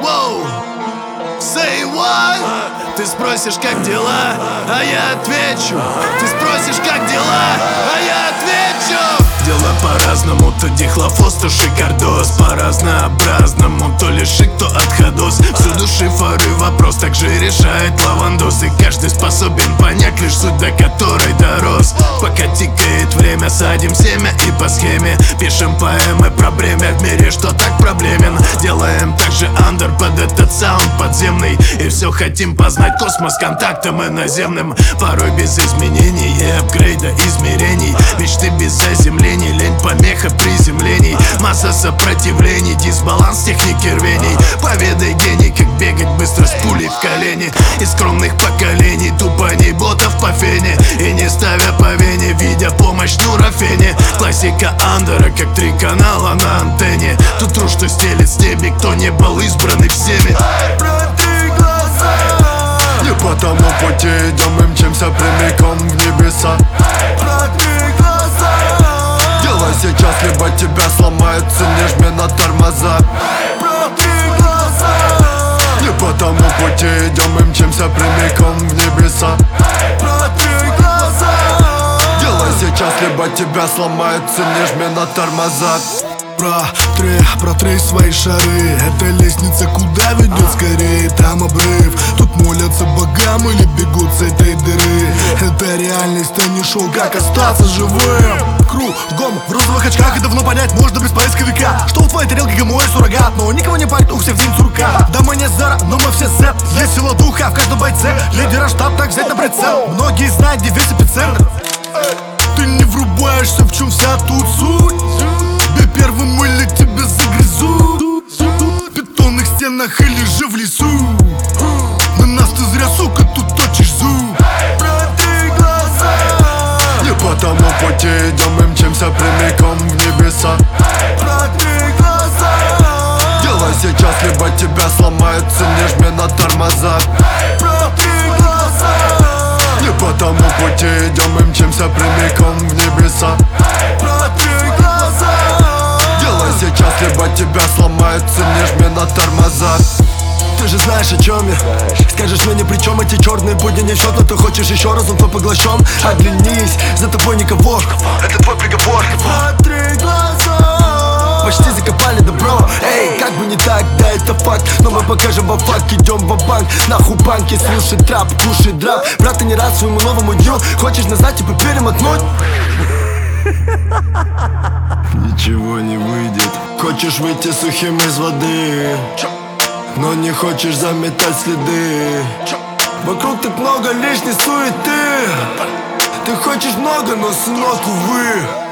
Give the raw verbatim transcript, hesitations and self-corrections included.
Воу! Say what? Ты спросишь, как дела, а я отвечу. Ты спросишь, как дела, а я отвечу. Дела по-разному, то дихлофос, то шикардос. По-разнообразному, то ли шик, то отходос. Всюду шифры, вопрос также решает лавандос. И каждый способен понять лишь суть, до которой дорос. Пока тикает время, садим семя и по схеме пишем поэмы про бремя в мире, что так проблемен. Делаем также андер под этот саунд подземный. И все хотим познать космос контактом иноземным. Порой без изменений и апгрейда измерений. Мечты без заземлений, лень помеха приземлений. Масса сопротивлений, дисбаланс техники рвений. Поведай гений, как бегать быстро с пулей в колени. Из скромных поколений тупаней ботов по фене. И не ставя по вене, видя помощь Нурофене. Классика андера, как три канала на антенне. Тут тру, что стелит стебли, кто не был избранный всеми. Протри глаза. Не по тому пути идем и мчимся прямиком в небеса. Протри глаза. Делай сейчас, либо тебя сломается, не жми на тормоза. Протри глаза. Не по тому пути идем и мчимся прямиком в небеса. Протри глаза. Делай сейчас, либо тебя сломается, не жми на тормоза. Протри, протри свои шары. Это лестница, куда ведет скорее, там обрыв. Тут молятся богам или бегут с этой дыры. Это реальность, а не шоу, как остаться живым. Кругом в розовых очках, и давно понять можно без поисковика. Что в твоей тарелке ГМО и суррогат, но никого не парит, у всех в день сурка. Да мы не Зара, но мы все Z. Есть сила духа в каждом бойце. Лидера штаб так взять на прицел. Многие знают, где весь эпицентр. Ты не врубаешься, в чем вся тут суть. Первым или тебя загрызут в бетонных стенах или же в лесу. На нас ты зря, сука, тут точишь зуб. Протри глаза. Не по тому пути идем и мчимся прямиком в небеса. Протри глаза. Делай сейчас, либо тебя сломается, не жми на тормоза. Протри глаза. Не по тому пути идем и мчимся прямиком в небеса. Протри глаза. Делай сейчас, либо тебя сломается, не жми на тормоза. Ты же знаешь, о чем я. Скажешь мне ни при чем, эти черные будни не в счет. Но ты хочешь еще раз, он то поглощен. Оглянись, за тобой никого. Это твой приговор. Протри глаза. Почти закопали добро. Эй, как бы не так, да это факт. Но мы покажем во факт, идем в банк. Нахуй банки, слушай трап, кушай драп. Брат, ты не рад своему новому дню. Хочешь назад, типа перемотнуть? Ничего не выйдет. Хочешь выйти сухим из воды, но не хочешь заметать следы. Вокруг так много лишней суеты. Ты хочешь много, но, сынок, увы.